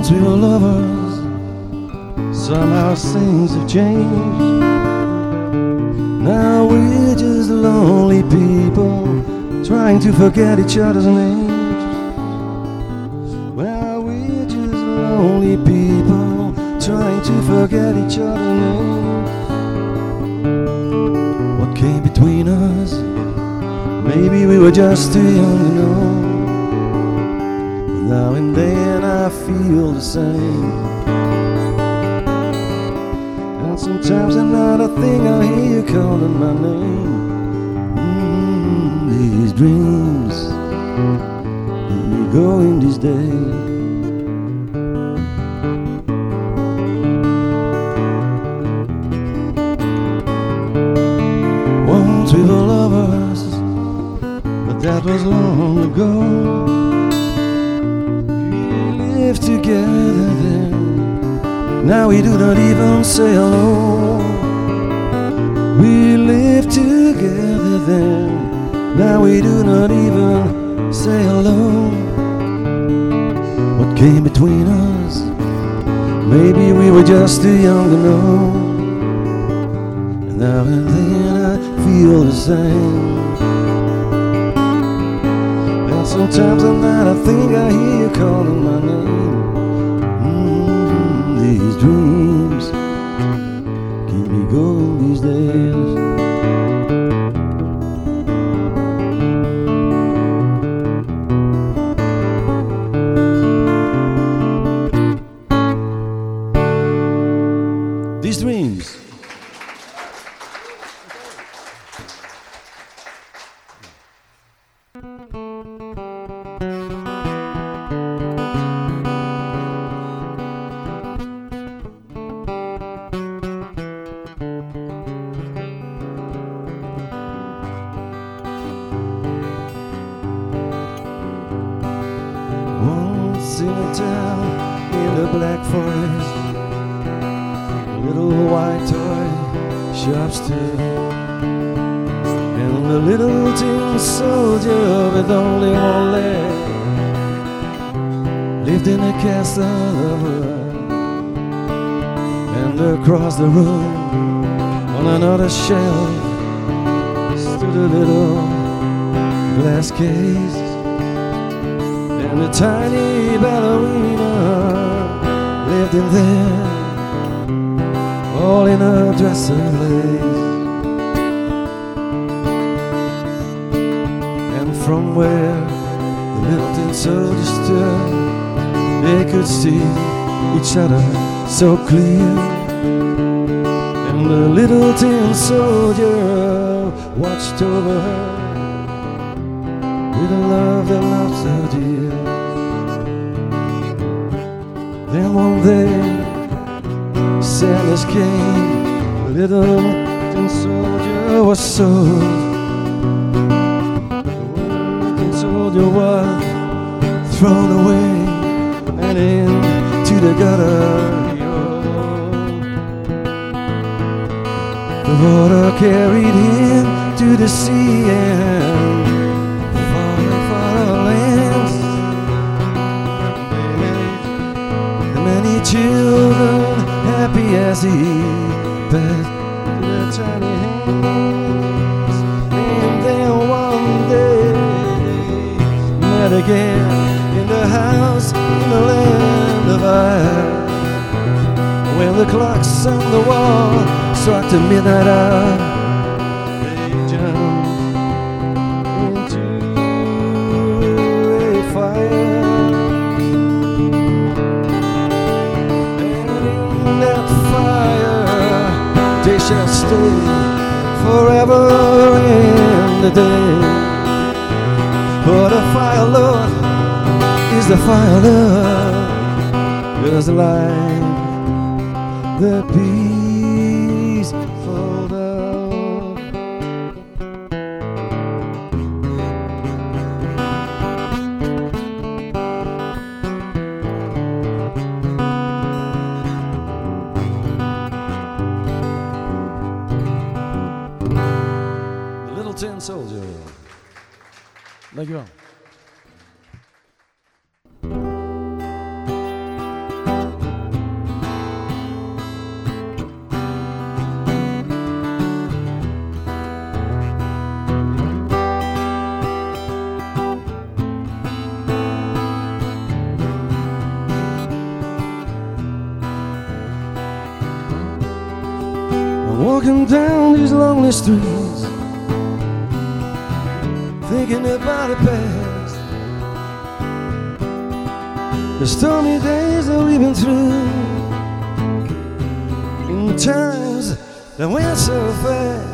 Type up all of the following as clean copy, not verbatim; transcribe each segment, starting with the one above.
Once we were lovers, somehow things have changed. Now we're just lonely people trying to forget each other's names. Well, we're just lonely people trying to forget each other's names. What came between us? Maybe we were just too young to know. But now and then I feel the same. And sometimes another thing I hear you calling my name. These dreams, here we go in these days. Once we were lovers, but that was long ago. We lived together then. Now we do not even say hello. We lived together then. Now we do not even say hello. What came between us? Maybe we were just too young to know. And now and then I feel the same. And sometimes at night I think I hear you calling my name. These dreams keep me going these days. These dreams. Once in a town in the Black Forest, little white toy shop stood, and the little tin soldier with only one leg lived in a castle of wood. And across the room, on another shelf, stood a little glass case, and a tiny ballerina lived in there, all in a dress of lace. And from where the little tin soldier stood, they could see each other so clear. And the little tin soldier watched over her with a love that loved so dear. Then one day sailors came, the little tin soldier was sold. The tin soldier was thrown away and into the gutter. The water carried him to the sea and far, far lands. Many children, happy as he passed their tiny hands. And then one day met again in the house in the land of Ireland. When the clocks on the wall struck the midnight hour, they jumped into a fire. They shall stay forever in the day. For the fire, Lord, is the fire, Lord. There's the light, the peaceful love. Tin soldier. Dankjewel. walking down these lonely streets, thinking about the past, the stormy days that we've been through, in times that went so fast.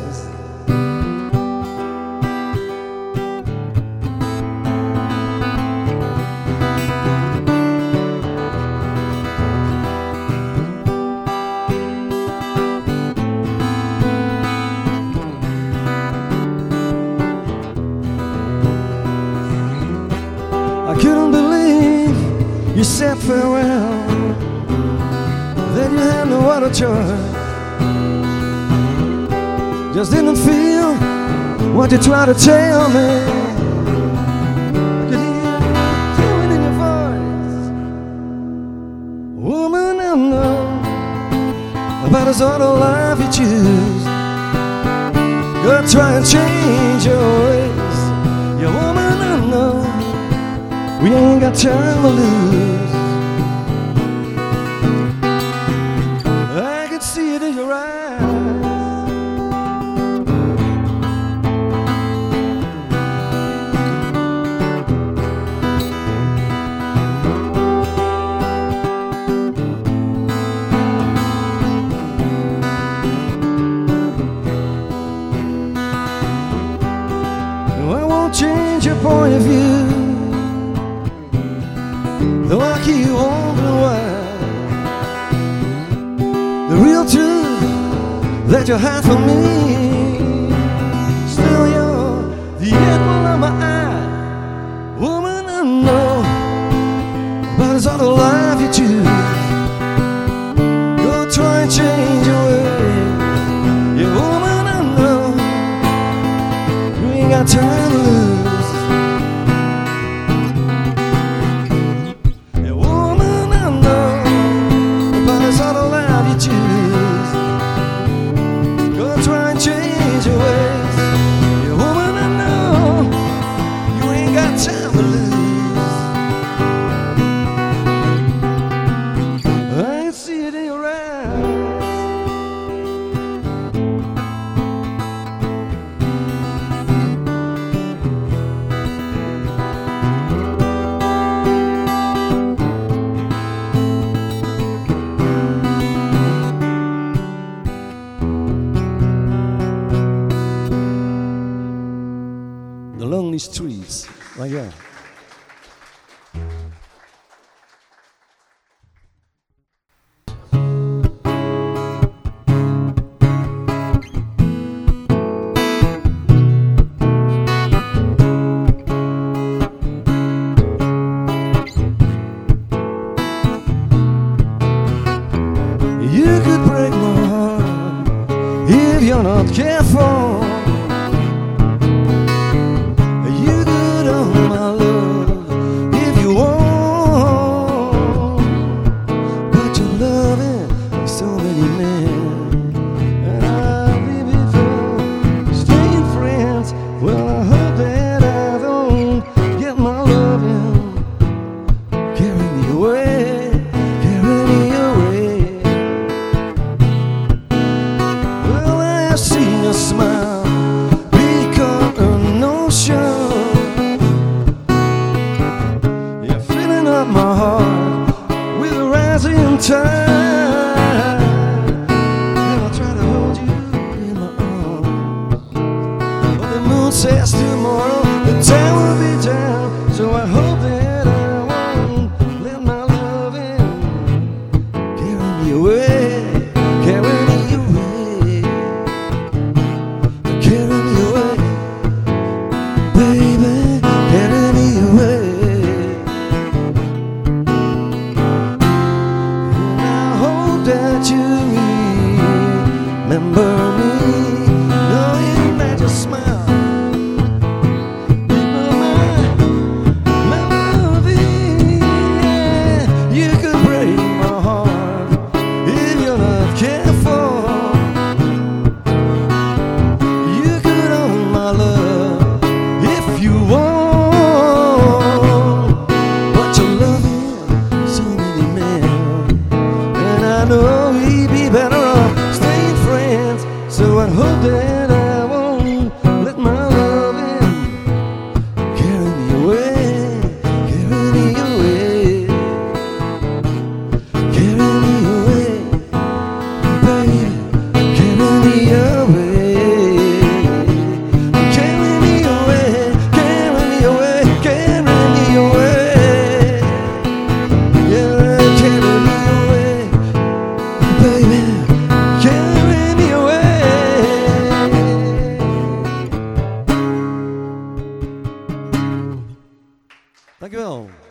I couldn't believe you said farewell, that you had no other choice. Just didn't feel what you tried to tell me. I could hear it in your voice. Woman, I know about the sort of life you choose. Go try and change your ways. Yeah, woman, I know we ain't got time to lose. I can see it in your eyes. I won't change your point of view, though I keep wondering why. The real truth that you have for me, still you're the apple of my eye. Woman, I know about this other life you choose. Go try and change your way. Yeah, woman, I know you ain't got time to lose. Change your ways. Yeah, woman, I know you ain't got time to lose. I can see it in your eyes. The lonely streets, right here. You could break my heart if you're not careful. I've seen your smile become an ocean. You're filling up my heart with a rising tide. And I'll try to hold you in my arms, but the moon says tomorrow the time will be down. So I hope that I won't let my loving carry me away, carry me away. That you remember me, knowing that your smile my loving, yeah. You could break my heart if you're not careful. You could own my love if you want, but you're loving so many men. I know we'd be better off staying friends, baby, carry me away. Dankjewel.